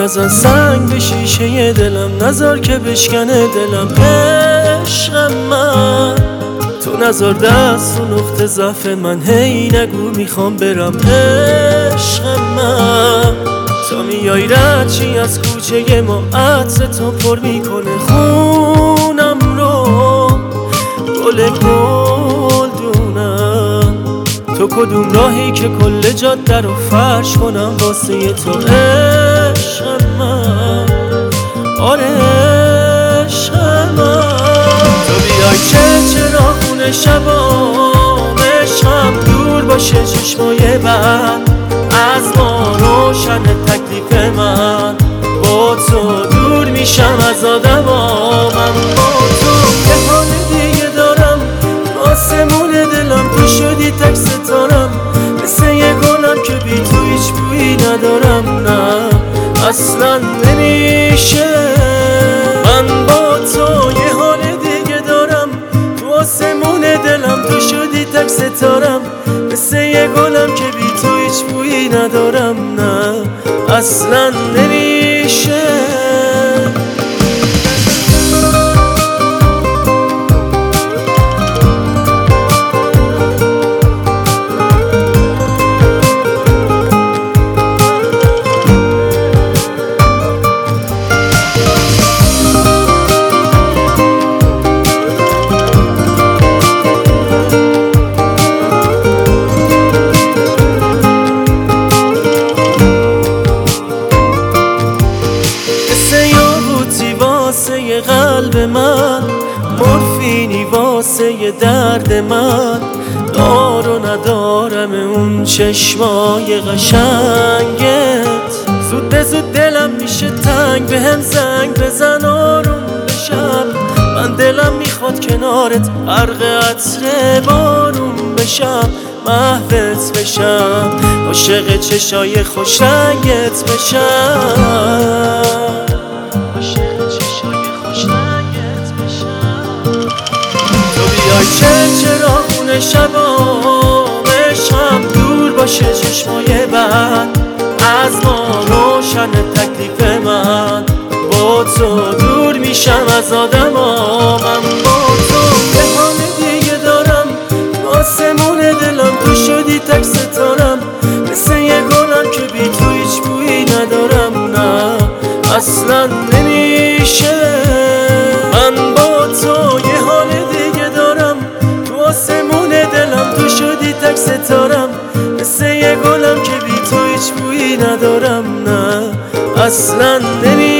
نزن سنگ به شیشه دلم، نذار که بشکنه دلم. عشق من تو نذار دست رو نقطه ضعف من، هی نگو میخوام برم. عشق من تا میای رد چی از کوچه ما، عطر تو پر میکنه خونم رو. گل گلدونم تو کدوم راهی که کل جاده رو فرش کنم واسه تو. عشق من آره عشق من، تو بیای که چراغون شبام عشقم دور باشه چشمای بد از ما، روشن تکلیف من با تو دور میشم از آدما. من با تو یه حال دیگه دارم، آسمون دلم تو شدی تک ستارم، مثل یه گلم که بی تو هیچ بویی ندارم. نه اصلا نمیشه. من با تو یه حال دیگه دارم، تو آسمون دلم تو شدی تک ستارم، مثل یه گلم که بی تو هیچ بویی ندارم. نه اصلا نمیشه. واسه قلب من مورفینی واسه درد من، دار و ندارم اون چشمای قشنگت. زود به زود دلم میشه تنگ، به هم زنگ بزن آروم بشم. من دلم میخواد کنارت غرق عطر بارون بشم، محوت بشم، عاشق چشای خوشرنگت بشم. که چراغون شبام عشقم دور باشه چشمای بد از ما، روشن تکلیف من با تو دور میشم از آدما. من با تو یه حال دیگه دارم، آسمون دلم تو شدی تک ستارم، مثل یه گلم که بی تو هیچ بویی ندارم. نه اصلا نمیشه. من با تو یه حال دیگه دارم، آسمون دلم تو شدی تک ستارم، مثل یه گلم که بی تو هیچ بویی ندارم. نه اصلا نمیشه.